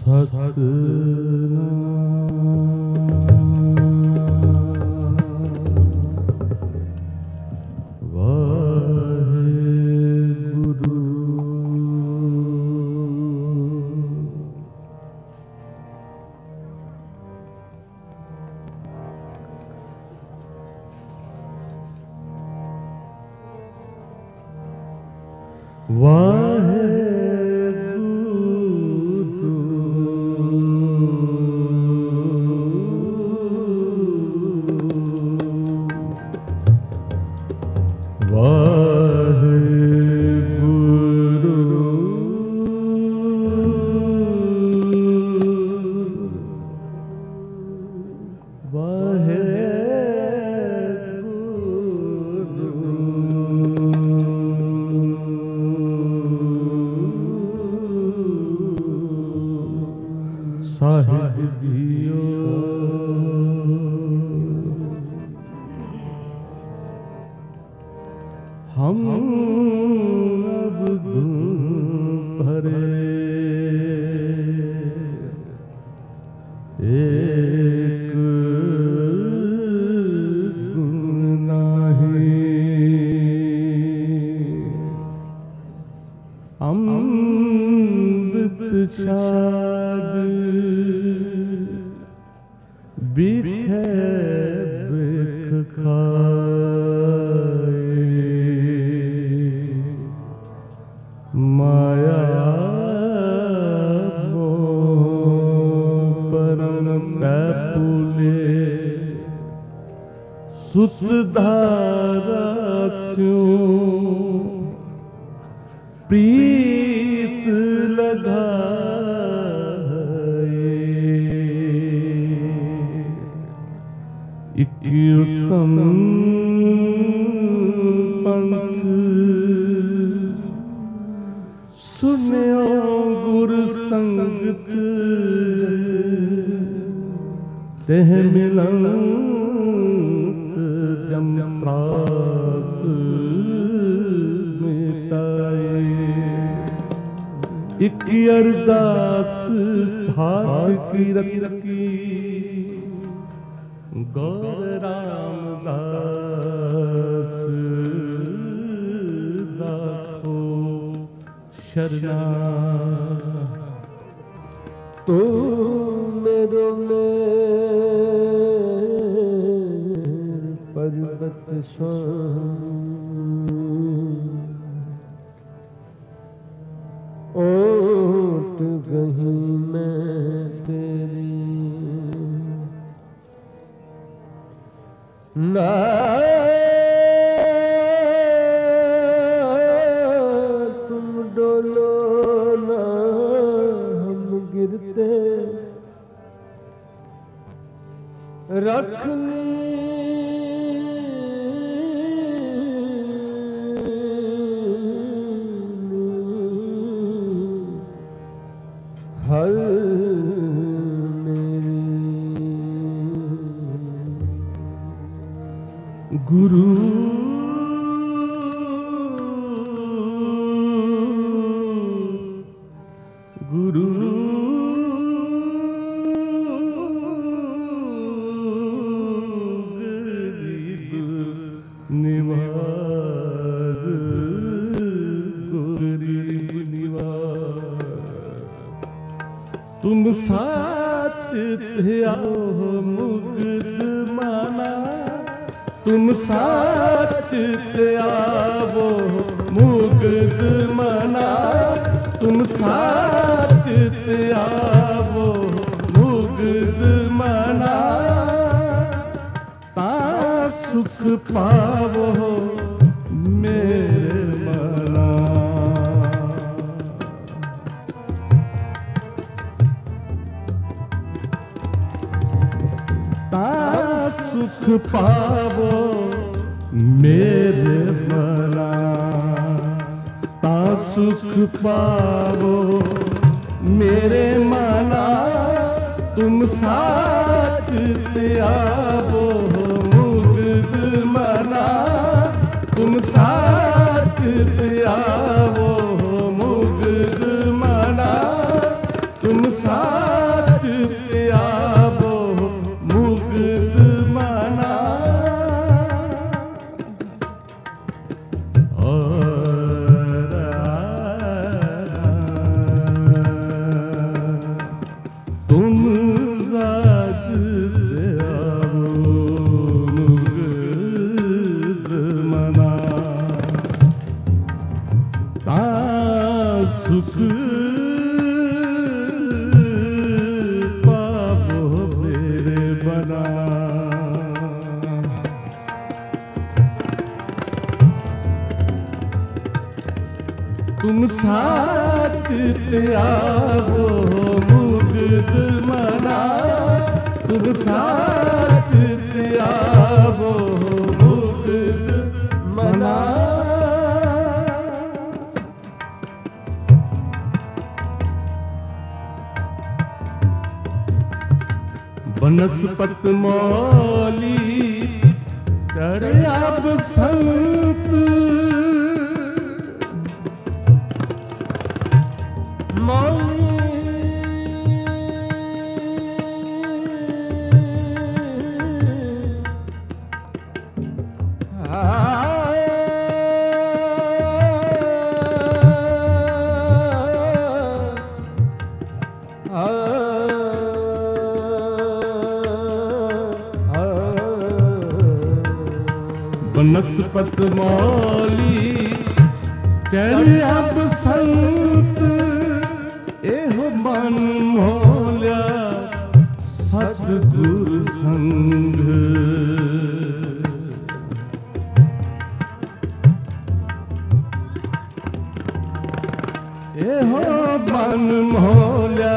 तुम साथ साथ आवो मुग्ध मना, तुम साथ आवो मुग्ध मना। बनस्पत मौली करे अब संत, मौली बनस्पत मौली करे अब संत, एहो मन मोल्या सतगुरु संग। एहो मन मोल्या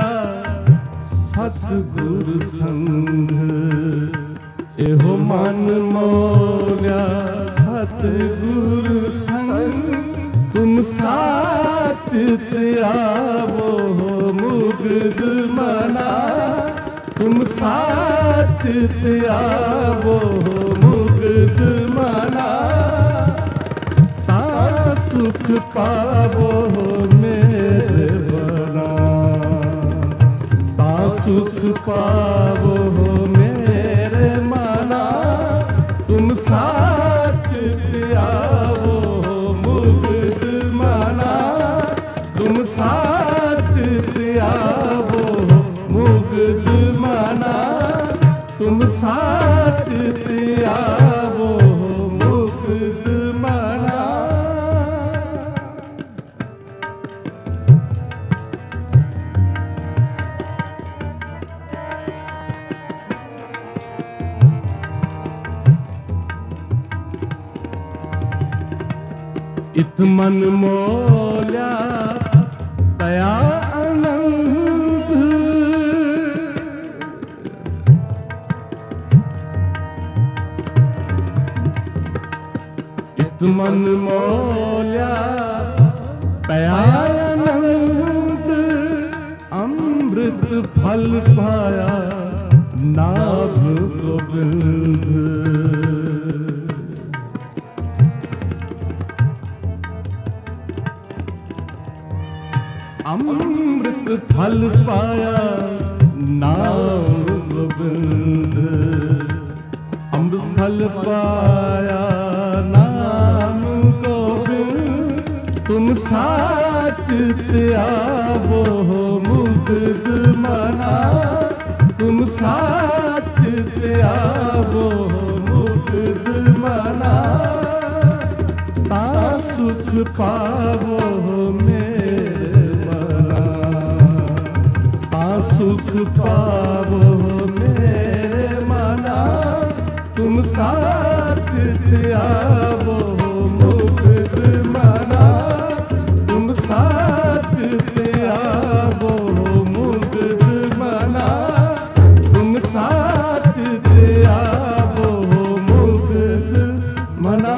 सतगुरु संग, एहो मन मोल्या सतगुरु संग। तुम साथ आवो मुग्ध मना, तुम साथ आवो मुग्ध मना। ता सुख पावो मेरे बना, ता सुख पावो मेरे मना। तुम साथ आवो मुग्ध मना, तुम साथ आवो मुग्ध मना, तुम साथ आवो मुग्ध मना। इत मन मोल्या दया आनंद, इत मन मोल्या दया आनंद। अमृत फल पाया नाभ गोविंद, अमृत फल पाया नाम गोविंद, अमृत फल पाया नाम गोविंद। तुम साथ आवो मुग्ध मना, तुम साथ आवो मुग्ध मना। ता सुख पावो सुख पावो मेरे मना। तुम साथ आवो मुग्ध मना, तुम साथ आवो मुग्ध मना, तुम साथ आवो मुग्ध मना।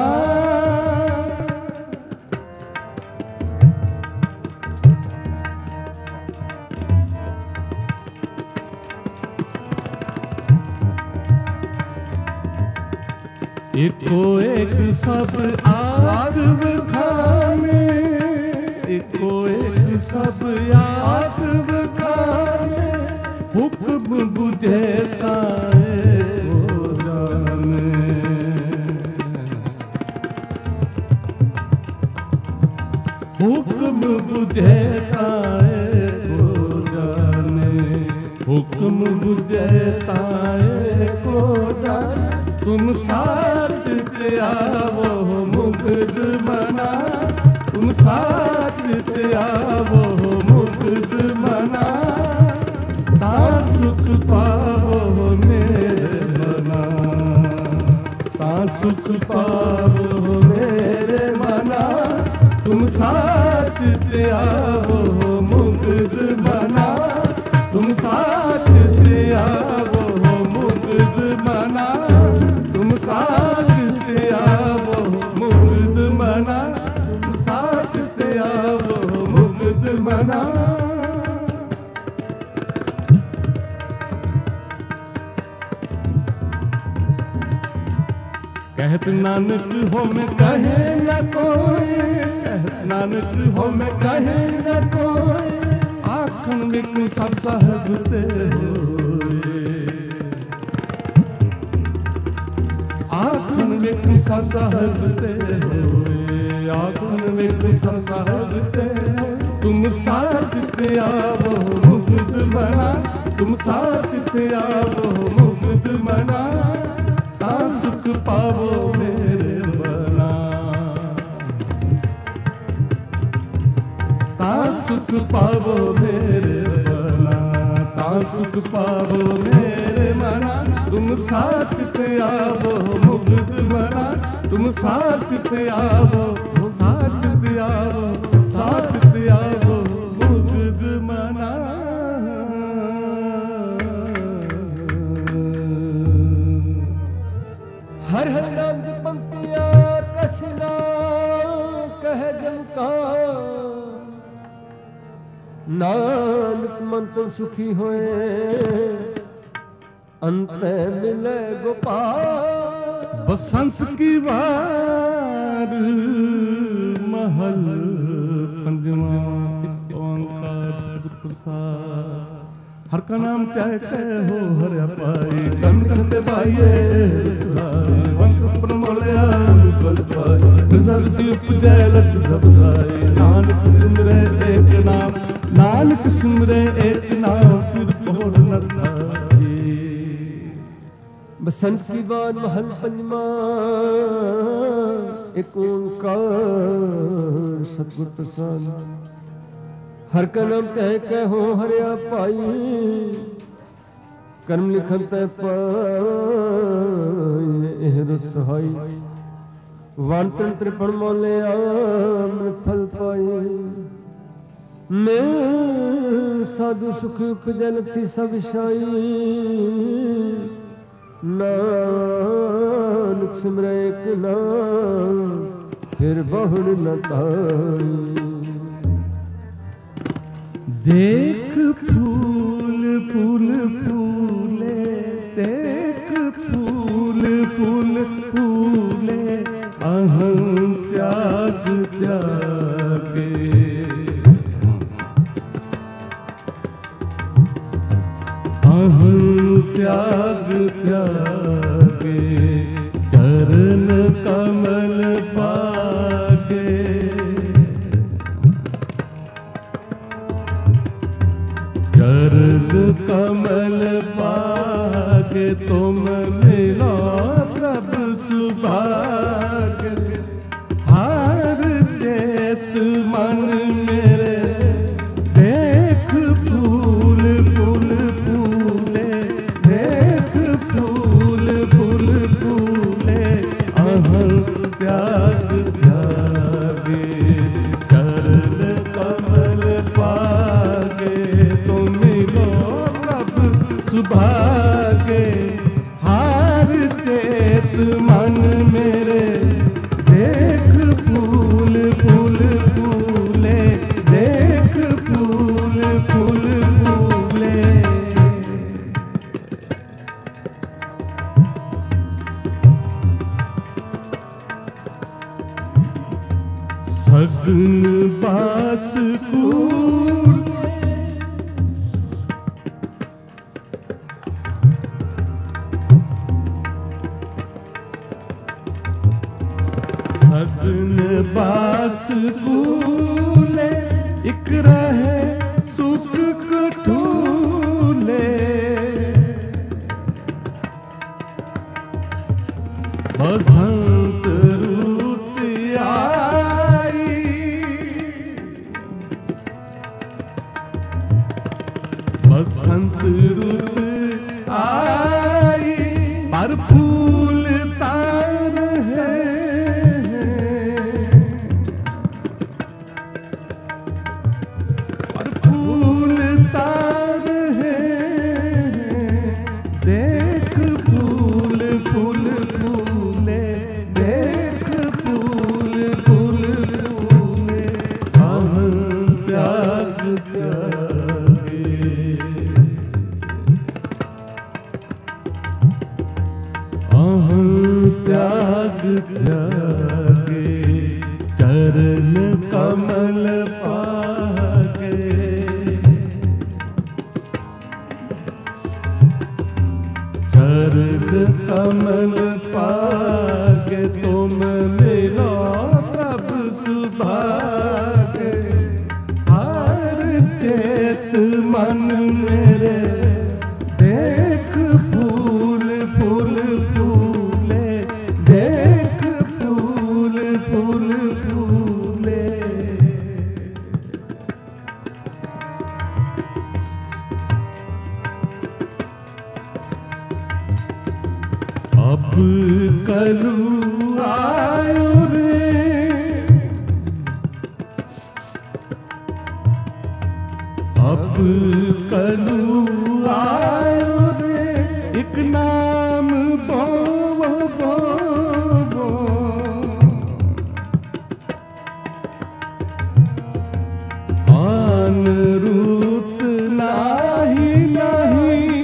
एको एक सब आग बखाने, एको एक सब आग बखाने। हुक्म बुझे ताए को जाने, हुक्म बुझे ताए को जाने, हुक्म बुझे ताए को जाने। तुम साथ आवो मुग्ध मना, तुम साथ आवो मुग्ध मना। ता सुख पावो मेरे मना, ता सुख पावो मेरे मना। तुम साथ कहत नानक हो मैं कहे न कोई, कहत नानक हो मैं कहे न कोई, आखन में सब साहब ते होए, आखन में सब साहब ते होए, आखन में सब साहब ते होए। तुम साथ ते आवो मुक्त मना, तुम साथ ते आवो मुक्त मना, ता सुख पावो मेरे बना, ता सुख पावो मेरे बना, ता सुख पावो मेरे मना। तुम साथ ते आवो मुक्त मना, तुम साथ ते आवो, साथ ते आवो, साथ ते आवो मुक्त मना। हर हर नाम की पंक्तियां कसना कह जम का, नानक मंत्र सुखी होए अंत मिले गोपाल। बसंत की वार महल पंजवा, ओंकार सतगुर प्रसाद। हर का नाम क्या है हो हर पाई, कम करते पाइए वंक प्रमोलिया बल पाई, सब सिर्फ जयलत सब साई। नानक सिमरे एक नाम, नानक सिमरे एक नाम, फिर और न थाई। बसंत की बार महल पंजवा, एक ओंकार सतगुर प्रसाद। हर का नाम तह कहो हरिया पाई, कर्म लिखन तय पाए रुत सहाई। वन त्रिपण मोले अमृत फल पाए, मैं साधु सुख उपजल थी सब शाई। नानक सिमरे एक नाम, फिर बहुड़ न ताई। देख फूल फूल फूले, देख फूल फूल फूले, अहं त्याग त्यागे। अहं त्याग त्यागे, चरण कमल पागे। चरण कमल पागे, तुम मिलो प्रभु सुभाग। हार देत मन मेरे, देख फूल फूल फूले, देख फूल फूल फूले, अहं त्याग त्यागे। चरण कमल पागे, सुभागे। हार देत मन मेरे, देख फूल फूल फूले, देख फूल फूल फूले। सगुन बास कूल, सगुन बास कूले, इक रहे सुख कठूले। बसंत रुत आई, बसंत रुत आई, पर फूल तार है। पर फूल तार है, देख फूल फूल फूले, देख फूल फूल फूले, अहं त्याग त्यागे। त्यागे चरण कमल पागे। चरण कमल पागे तुम मिलो प्रभु सुभागे। हर चेत मन मेरे देख फूल फूल फूले, देख फूल फूल फूले। अब कलू आयो रे, अब कलू आयो रे, एक नाम बोवो बोवो। आन रूत नाही नाही,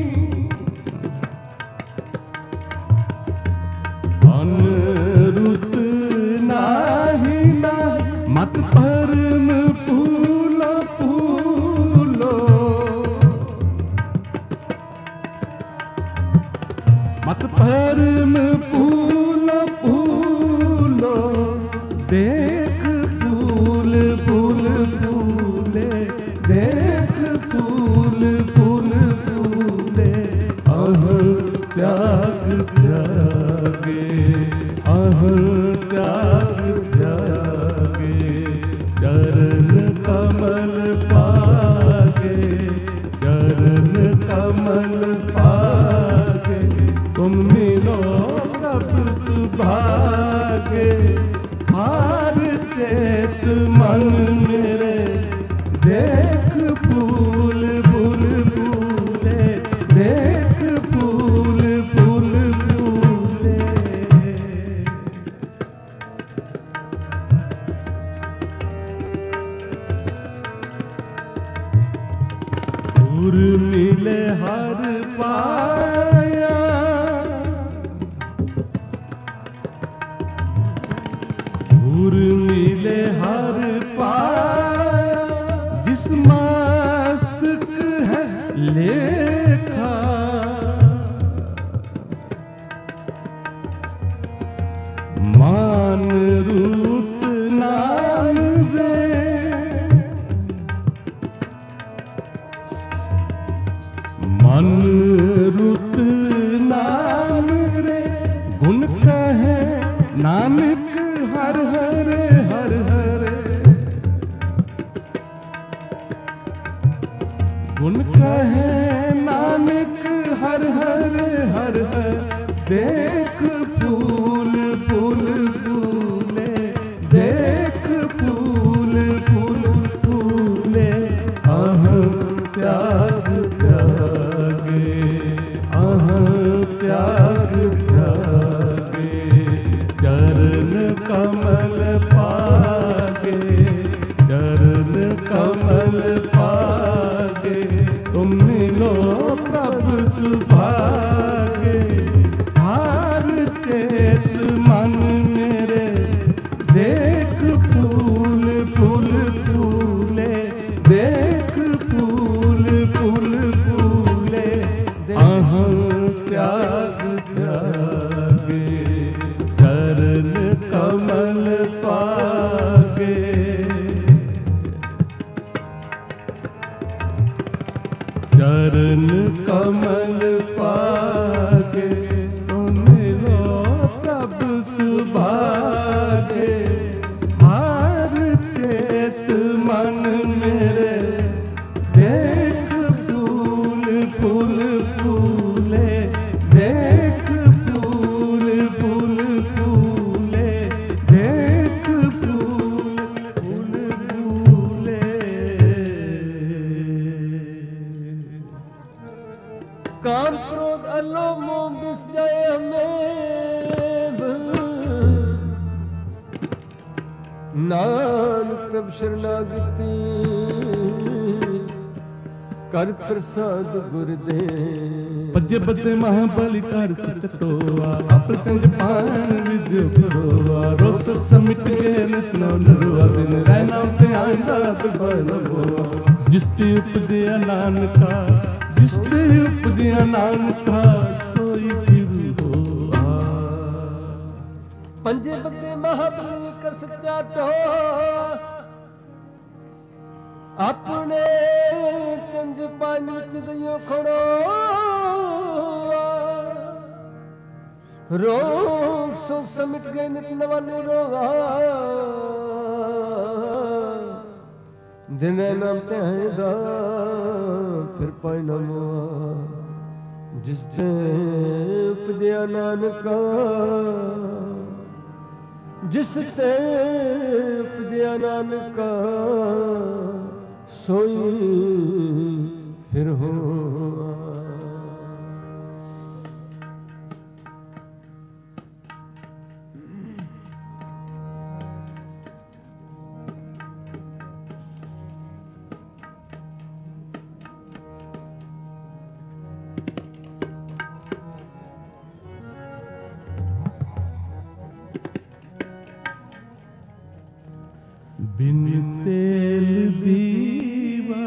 आन रूत नाही नाही, मत परम फूलो फूलो, मत परम फूलो फूलो। देख फूल फूल फूले, देख फूल फूल फूले। अहं त्याग त्यागे, अहं त्याग त्यागे चरण कमल पागे। चरण कमल पागे तुम मिलो प्रभु सुभागे। हार चेत मन मेरे देख फूल फूल फूले, देख फूल फूल फूले। दूर मिले हर पाया, दूर मिले हर पाया। जिस मस्तक है लेखा, मान रूत नाम वे। मन रुत नाम रे, गुण कहे नानक हर हर हर हर। गुण कहे नानक हर हर हर हर। देख फूल फूल फूले, देख फूल फूल फूले। अहं त्याग त्यागे, अहं त्याग त्यागे चरण कमल पागे। चरण कमल पागे तुम मिलो प्रभु सुभागे। हार चेत मन मेरे देख फूल फूल फूले, देख फूल फूल फूले। अहं त्याग त्यागे चरण कमल पागे। चरण कमल पागे तुम मिलो प्रभु सुभागे। हार चेत मन मेरे देख फूल फूल फूले, देख फूल फूल फूले, देख फूल फूल फूले। काम क्रोध अलोभ मोह विषय में नानक प्रभु शरणागति कर प्रसाद गुरुदेव। भजे बदे महाबली कर सकतोआ अपतंज पान विद्यो करोआ रोस समिट गए नितना नरोआ दिन रहना ते आंदा बलबोआ जिसते उपदिया नानका जिसते उपदिया नानका सोई फिर होआ पंजे बदे महाबली कर सच्चा टो अपने चंद पान विच दयो खड़ो रोग सो समिट गए नित नवाने रोगा दिन नाम ते दा फिर पाई नमो जिस ते उपदिया नानका जिस ते उपदिया नानका सोई फिर हो बिन तेल दीवा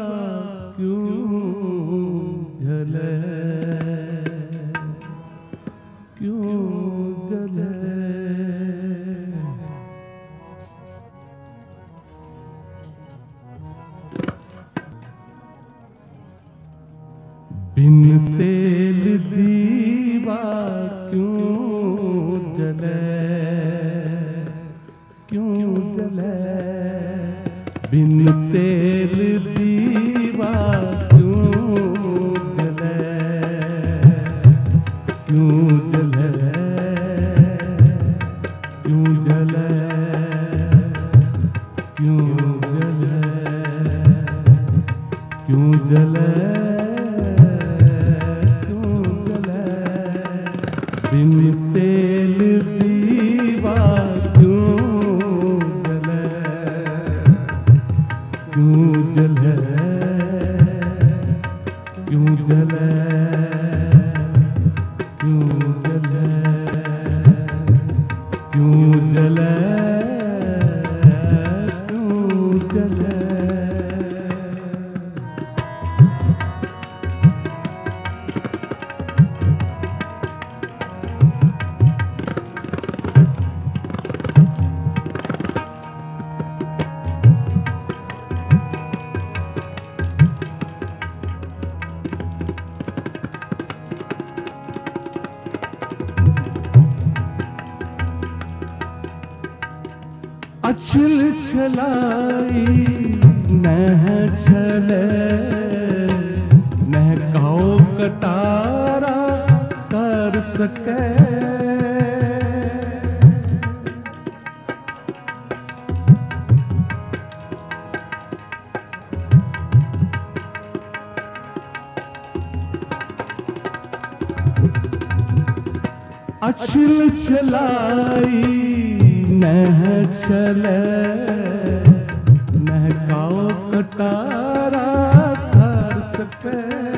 क्यों जले बिन तेल दीवा क्यों जले बिन तेल दीवा क्यों जले क्यों जले क्यों जले क्यों जले क्यों जले क्यों जले बिन तेल दीवा क्यों जले क्यों जले क्यों जले क्यों जले क्यों जले क्यों जले अचल चलाई नह चले नह काओ कटारा कर सके अचल चलाई नह चले नह काओ कटारा कर सके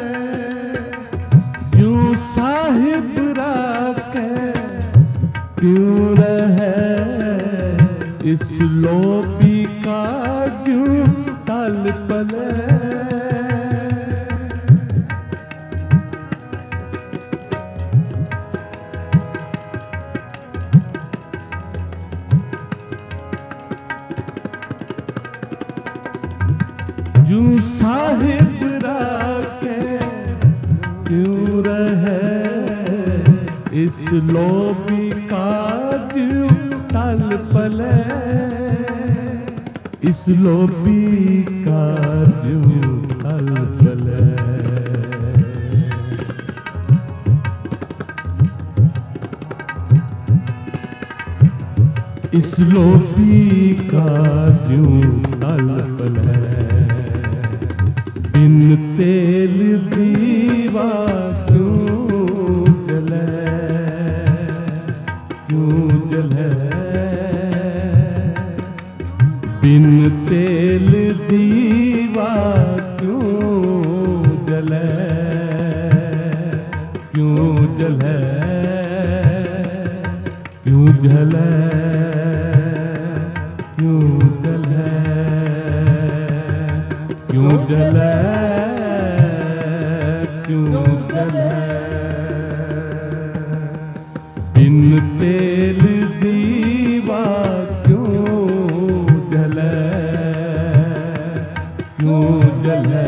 यूं साहिब राके क्यों रहे इस लोभी का क्यों तल पले यूं साहिब राके क्यों रहे इस लोभी का क्यों टल पले इस लोभी का क्यों टल पले इस लोभी का क्यों टल पले बिन तेल दीवा क्यों जले क्यों जले बिन तेल दीवा क्यों जले जले क्यों जले क्यों जले क्यों जले बिन तेल दीवा क्यों जले क्यों जले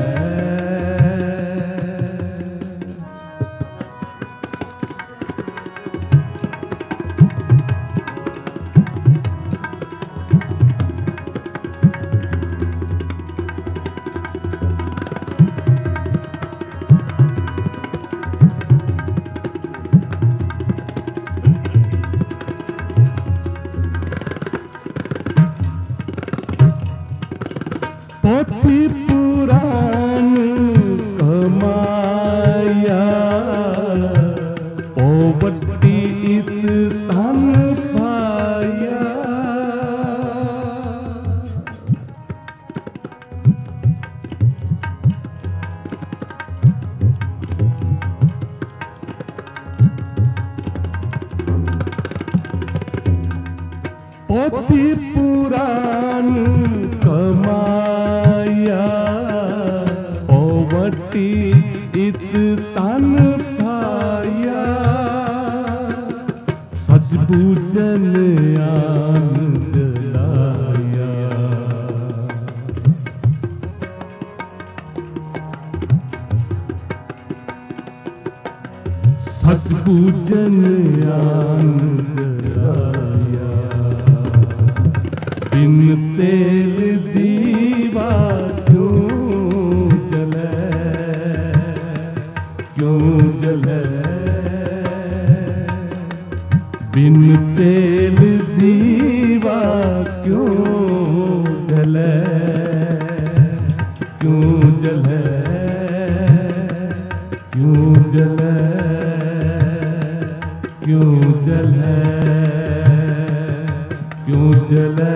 पोथी पुराण कमाया पोवटी इत धन पाया पोथी पुराण कमाया पोवटी इत तन पाया सच पूजन आन जलाया सच पूजन आन जलाया बिन तेल दीवा क्यों जले क्यों जले बिन तेल दीवा क्यों जले क्यों जले क्यों जले क्यों जले क्यों जले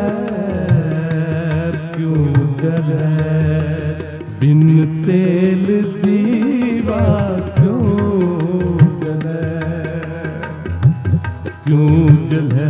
क्यों जले बिन तेल दीवा क्यों जले क्यों जले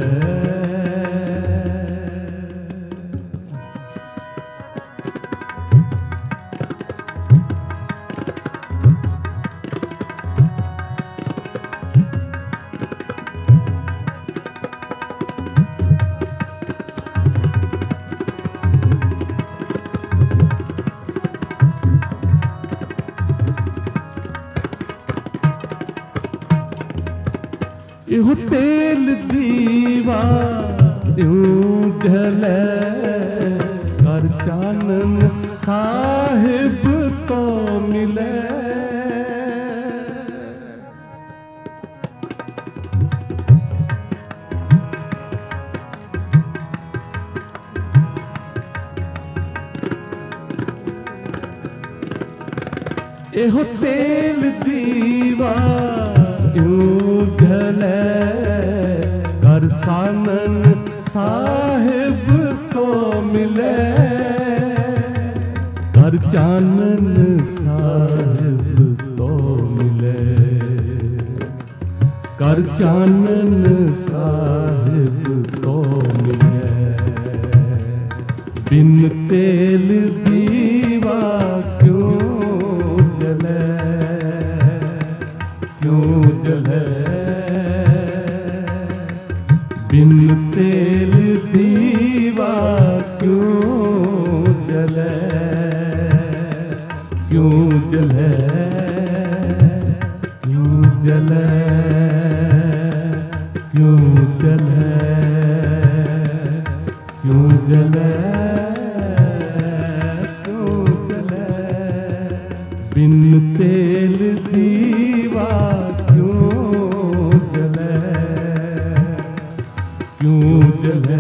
इहो तेल दीवा यूं जले कर चानन साहिब तो मिले इहो तेल दीवा यूं जले कर सानन साहिब को मिले कर चानन साहिब तो मिले कर चानन साहिब तो मिले बिन तेल दीवा क्यों जले क्यों जले बिन तेल दीवा क्यों जले क्यों जले क्यों जले क्यों जले क्यों जले क्यों जले बिन तेल दीवा क्यों जले क्यों जले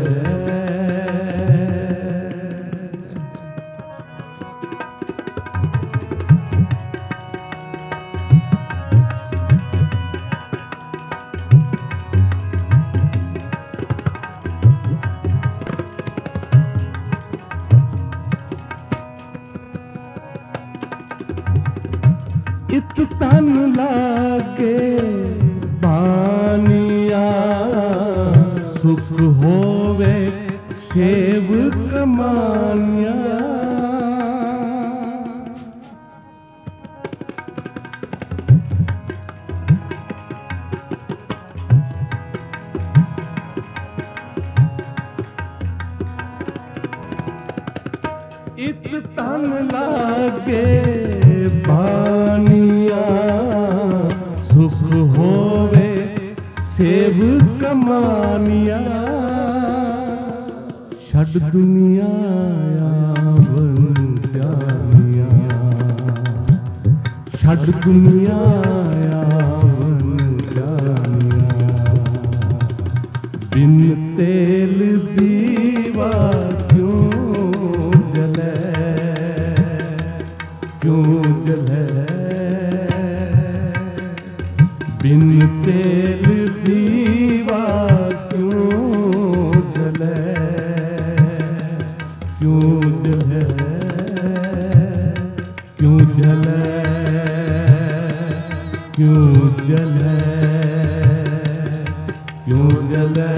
इत तन लागे बानिया सुख होवे सेव कमानिया। इत तन लागे बानिया, सुख होवे सेव कमानिया। छड़ दुनिया आवन जानिया, छड़ दुनिया आवन जानिया। बिन तेल दीवा क्यों जले, क्यों जले। बिन तेल दीवा क्यों जले, क्यों जले, क्यों जले, क्यों जले, क्यों जले,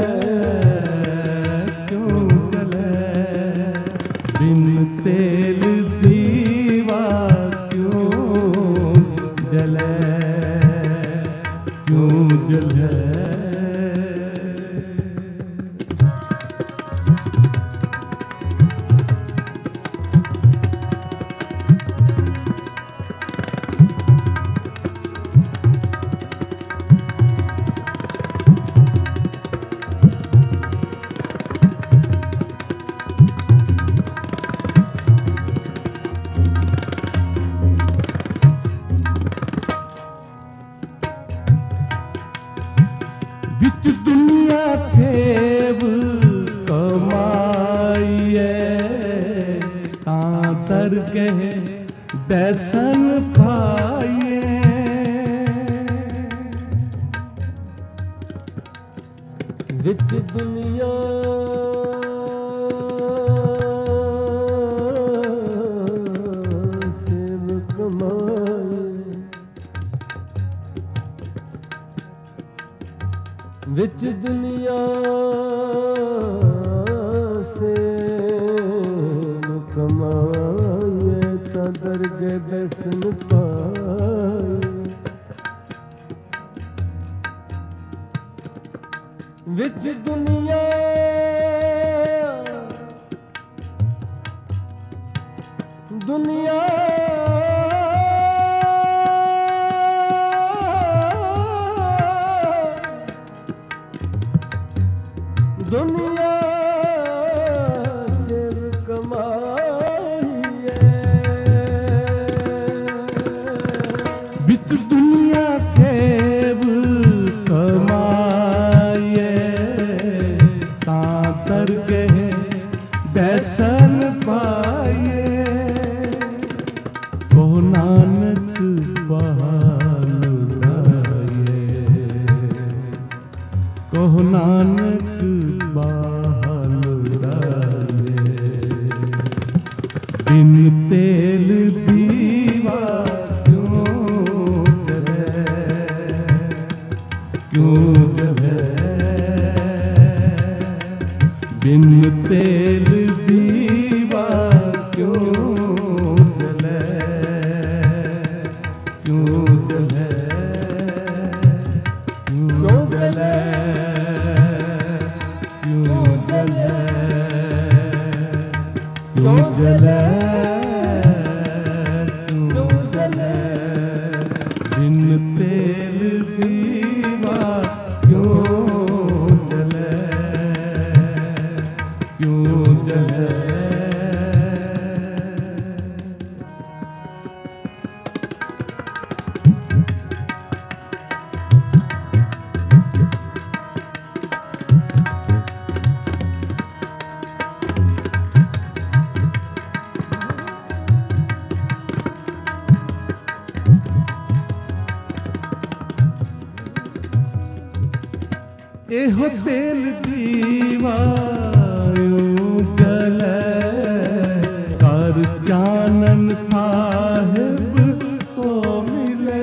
क्यों जले। बिन तेल दीवा क्यों जले, क्यों जले। विच दुनिया सेव कमाइए, तां दरगह दर्शन पाइए। विच दुनिया सेव कमाए, विच दुनिया से कमाए, ता दरगे दर्शन पाए। विच दुनिया दुनिया दुनिया से कमाइए। विच दुनिया सेव कमाइए, तां दरगह दर्शन पाइए। को नानक बहालुराए, को नानक बहालुराए। बिन तेल दीवा क्यों जले, क्यों जले। बिन तेल दीवा क्यों जले, क्यों जले, क्यों जले, क्यों जले, क्यों जले, क्यों जले। बिन तेल दीवा क्यों जले, क्यों जले। एहो तेल दीवा यूं जले, कर चानन साहिब को मिले।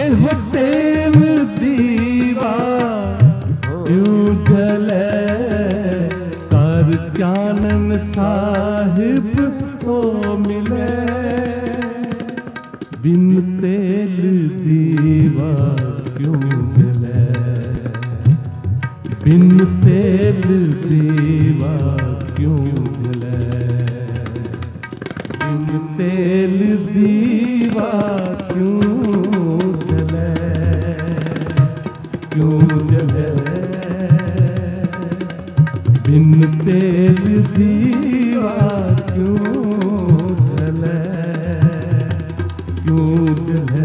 हो तेल दीवा यूं जले कर ज्ञानन साहिब को मिले बिन तेल दीवा क्यों जले बिन तेल दीवा क्यों जले बिन तेल दीवा क्यों जले बिन तेल दीवा क्यों जले क्यों जले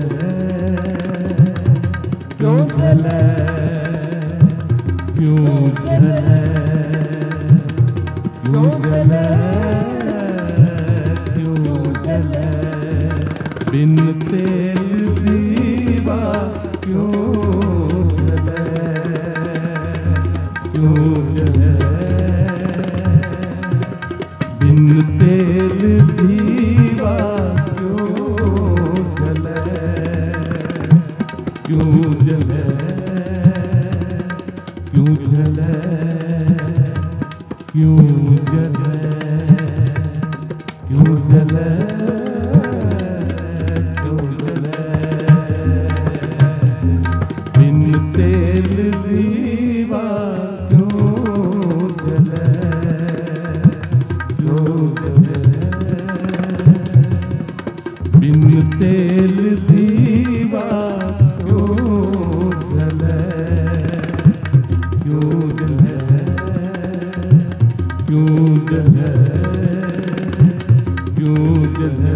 क्यों जले क्यों जले क्यों जले क्यों जले बिन तेल दीवा क्यों जले क्यों जले बिन तेल दीवा क्यों जले क्यों जले क्यों जले क्यों जले क्यों जले क्यों जले बिन तेल दीवा क्यों जले क्यों जले बिन तेल दीवा क्यों जले क्यों जले क्यों जले क्यों जले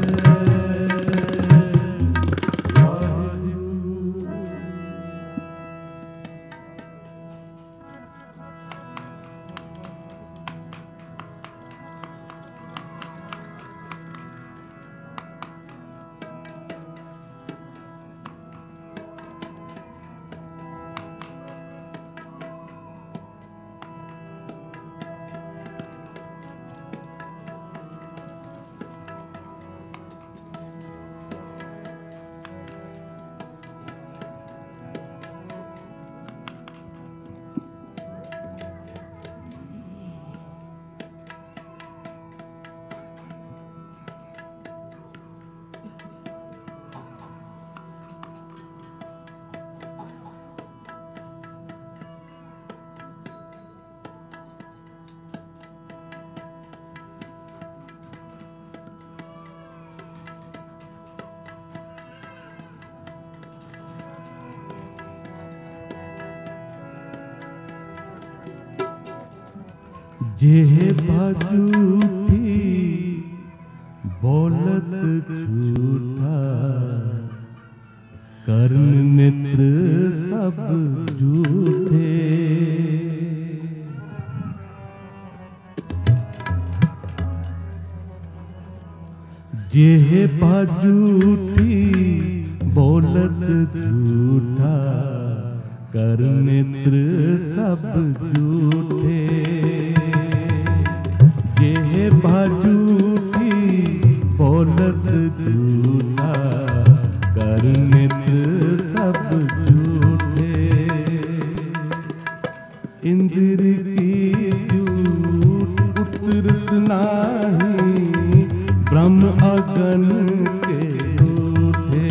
जे बाजूठी बोलत झूठा कर्ण नेत्र सब झूठे जे बाजूठी बोलत झूठा कर्ण नेत्र सब झूठे ये बाजूठी बोलत झूठा कर नेत्र सब झूठे इंद्र की झूठ उतरस नाही ब्रह्म अगन के झूठे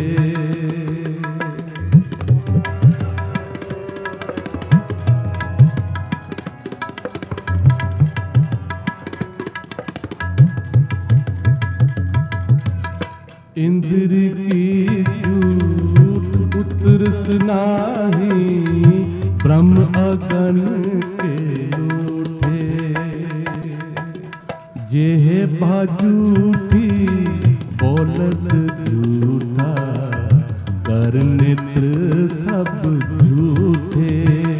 इंद्र की झूठ उतरस नाही ब्रह्म अगन के झूठे जे बाजूठी बोलत झूठा कर नेत्र सब झूठे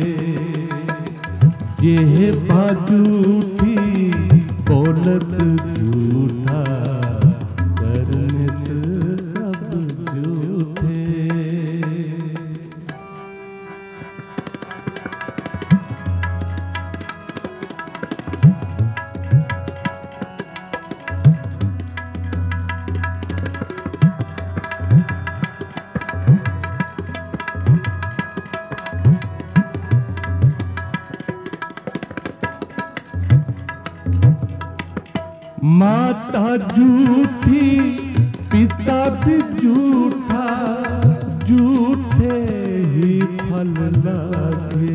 जे बाजूठी बोलत झूठा कर नेत्र सब झूठे माता झूठी पिता भी झूठा, झूठे ही फल लागे।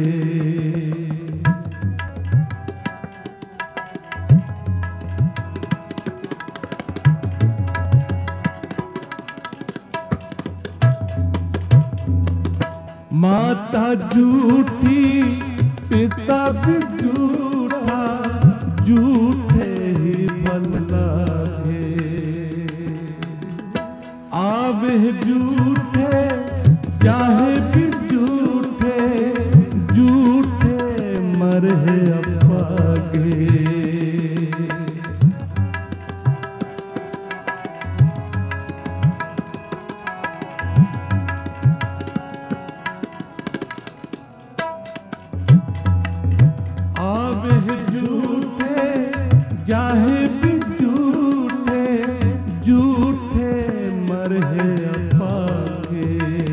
माता झूठी पिता भी झूठा, झूठे ही फल लागे। आवे झूठे चाहे भी झूठे, झूठे मरे अपागे। जाहे भी झूठे, झूठे मरे अपागे।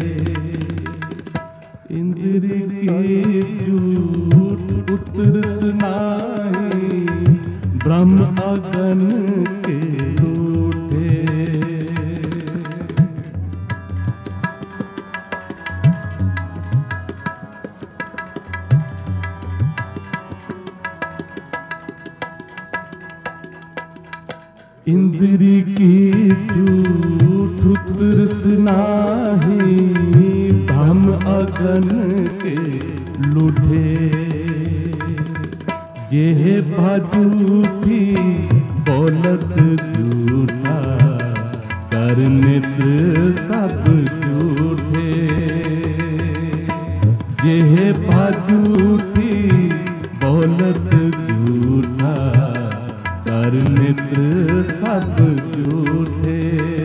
इंद्री की झूठ उतरस नाही, ब्रह्म अगन के रूठे। इंद्री की झूठ उतरस नाही, ब्रह्म अगन के लूठे। जेह झूठी बोलत झूठा, कर मित्र सब झूठे। जेह झूठी बोलत झूठा, कर मित्र सब झूठे।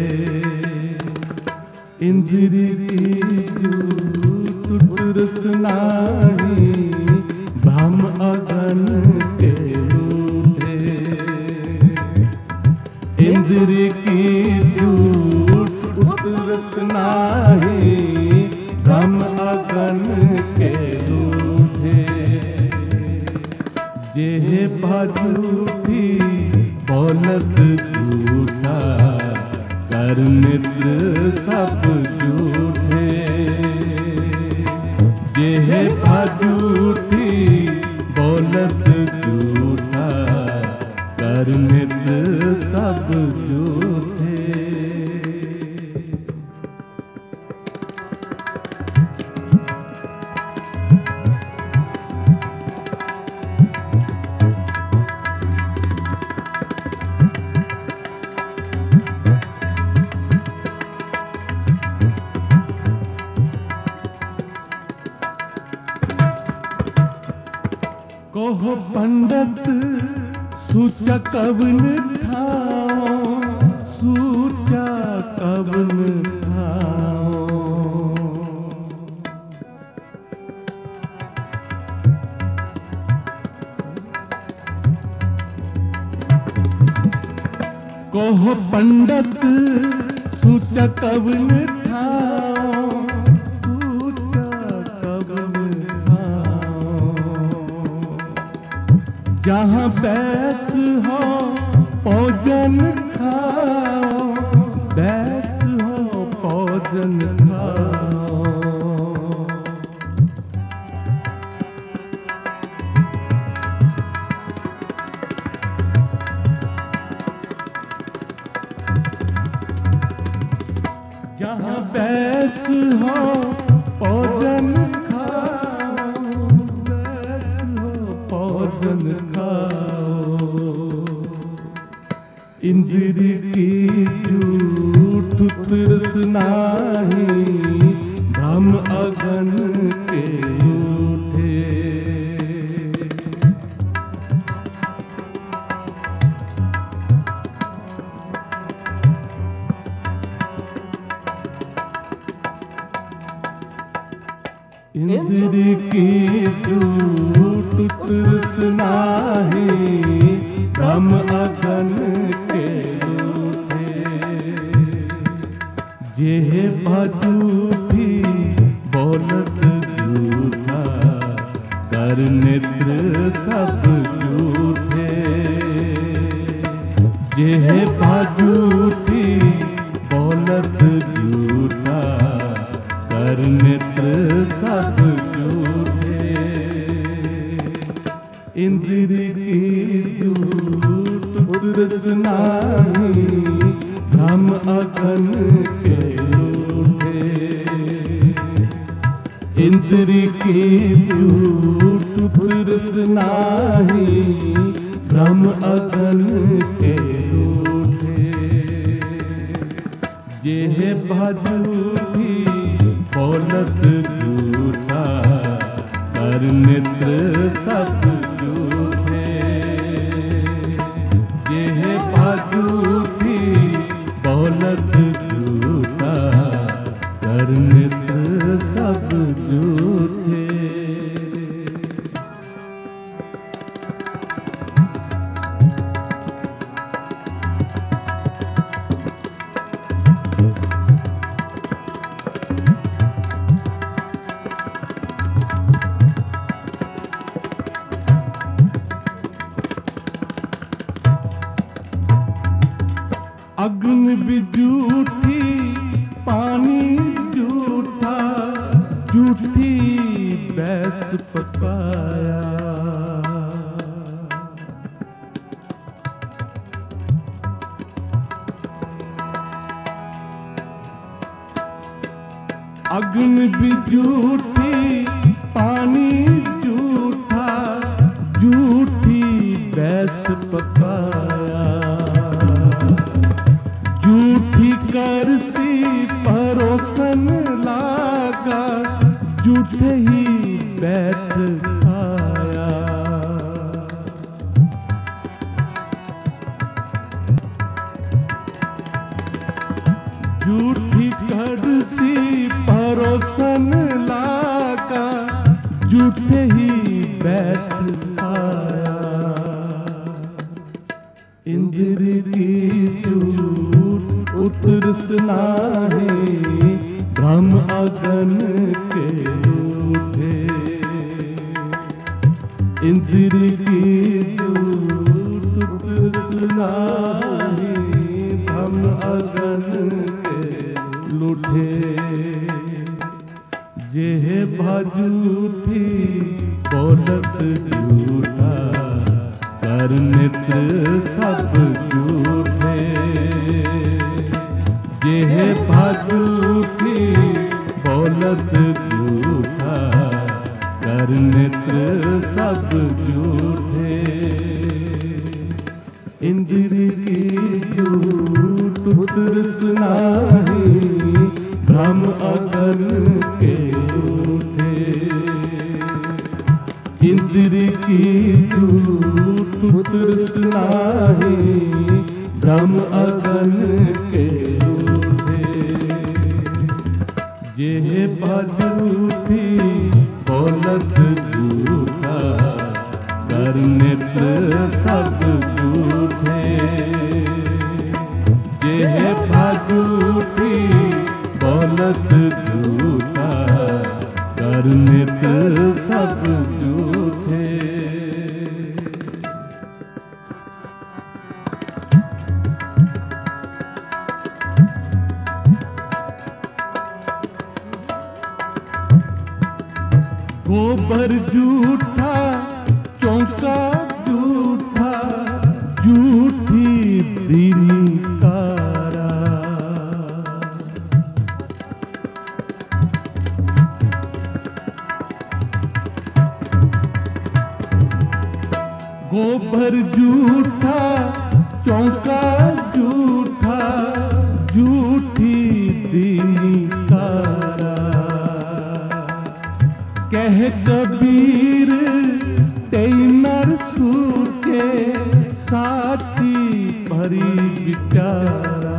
इंद्री की झूठ उतरस नाही, ब्रह्म अगन के लूठे। इंद्री की झूठ उतरस नाही, ब्रह्म अगन के लूठे। जेह झूठी बोलत झूठा, कर मित्र सब झूठे। जेह झूठी बोलत झूठा, कर मित्र सब झूठे। कोह पंडित सूचा कवन ठाओ, सूचा कवन ठाओ। कोह पंडित सूचा कवन ठाओ, सूचा कवन ठाओ। जहाँ बैस हो भोजन खाओ, बैस हो भोजन खाओ। जहाँ बैस हो भोजन खाओ, बैस हो भोजन खाओ। इंद्री की झूठ उतरस नाही, ब्रह्म अगन के लूठे। इंद्री की झूठ उतरस नाही, ब्रह्म अगन के लूठे। जेह झूठी बोलत झूठा, कर मित्र सब झूठे। जेह बाजूठी बोलत झूठा कर नेत्र सब झूठे। इंद्र की झूठ उतरस नाही भ्रम अगन से उठे। इंद्र की झूठ उतरस नाही भ्रम अगन से उठे। जेह बाजूठी बोलत झूठा कर नेत्र सब झूठे। जेह बाजूठी बोलत झूठा कर नेत्र सब झूठे। अग्नि भी झूठी पानी झूठा झूठी बैस पकाया। अग्नि भी झूठी पानी झूठा झूठी बैस पकाया। झूठी करसी परोसन लागा झूठे ही बैठ खाया। झूठी करसी परोसन लागा झूठे ही बैठ खाया। इंद्र की झूठ उतरस नाही भ्रम अगन के उठे। इंद्र की झूठ उतरस नाही भ्रम अगन के लूठे। जेह बाजूठी बोलत झूठा कर नेत्र सब झूठे। जेह बाजूठी बोलत झूठा कर नेत्र सब झूठे। इंद्र की झूठ उतरस नाही भ्रम अगन के उठे। इंद्र की झूठ उतरस नाही भ्रम अगन के उठे। जेह बाजूठी बोलत झूठा कर नेत्र सब झूठे। जेह बाजूठी बोलत झूठा कर नेत्र सब झूठे। गोबर झूठा चौका झूठा झूठी दीनी कारा। गोबर झूठा चौका झूठा झूठी दीनी कारा। कह कबीर तेई नरसू के साथी भरी बिचारा।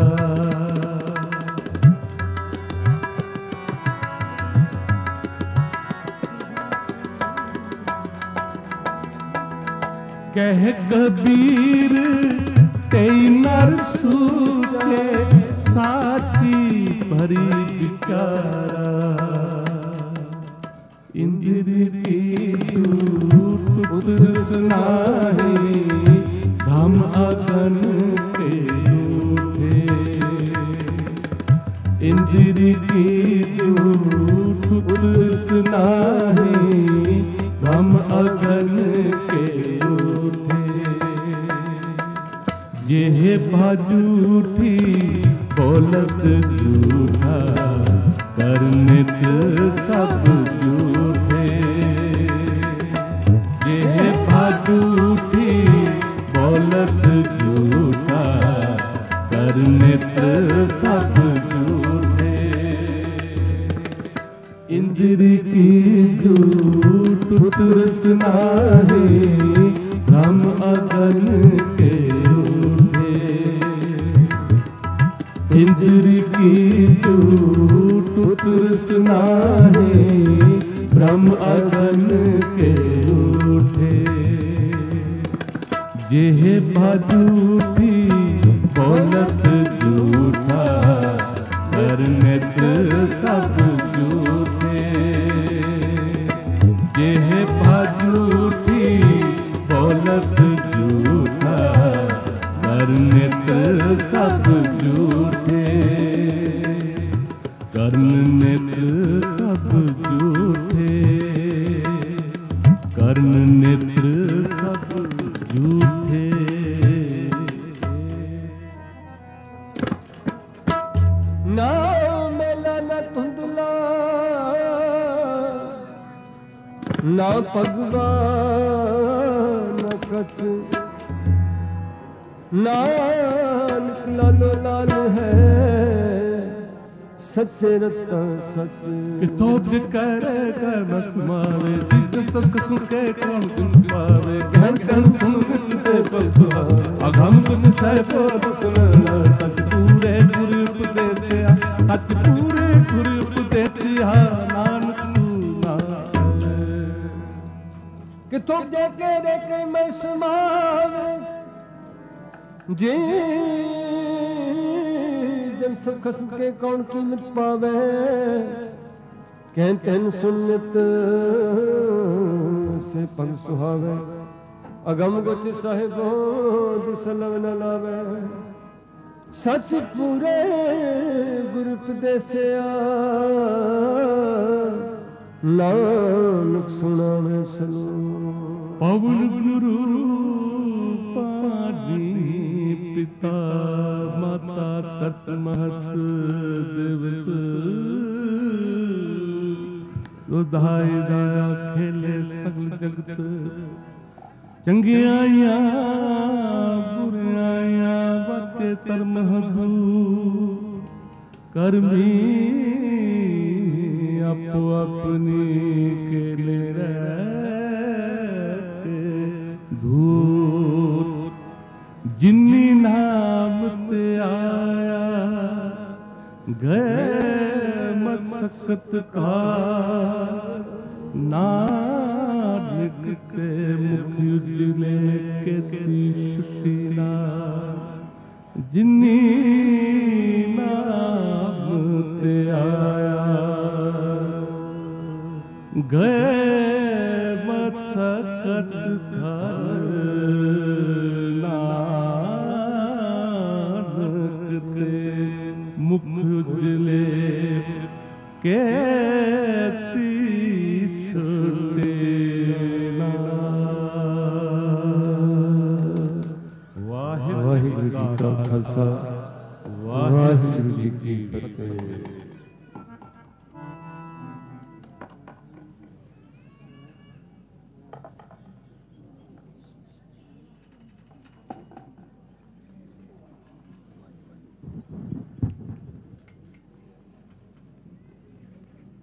कह कबीर तेई नरसू के साथी भरी बिचारा। इंद्र की झूठ उतरस नाही भ्रम अगन के इंद्री की झूठ सुनाही हम अगन के उठे ये भाजूठी बोलत झूठा करनित सब झूठे ये भाजूठी बोलत झूठा करनित सब झूठे इंद्री की झूठ सुनाही हम अगन के उठे इंद्री की झूठ सुनाही ब्रह्म अगन के उठे जेह भाजूठी बोलत झूठा करनित सब झूठे जेह भाजूठी बोलत झूठा करनित सब झूठे करनित सब झूठे करनित सब झूठे ना मेला न धुंधला ना भगवा न कच नानक लालो लाल है सच्चे रत्ता सच किथों करेगा बस मारे जित सुख सुखे कौन तुम पावे कहन कहन सुन सुख से पसुआ अगम तुझ से पद सुन सच पूरे गुरु उपदेश सच पूरे गुरु उपदेश नानक सुना किथों देखे रेखे मैं समावे जी जन सुख सुखे कौन कीमत पावे कहते हैं सुन्नत से पग सुहावे अगम गोच साहिबो दुसलव न लावे सच पूरे गुरु उपदेसिया नानक सुनावे सलो पवन गुरु पानी पिता माता तत महत दिवस उधाई दया खेले सगल जगत चंगियाया बुराया बाते तरम हजूर करमी अपो अपनी केले रहते धूत जिन्नी नाम ते आया गए मसकत का नानक ते मुख उजले के शुशीला जिन्नी नाम ते आया गए मसकत का मुख उजले कहती छोटे वाहिगुरु जी का खालसा वाहिगुरु जी की फतेह।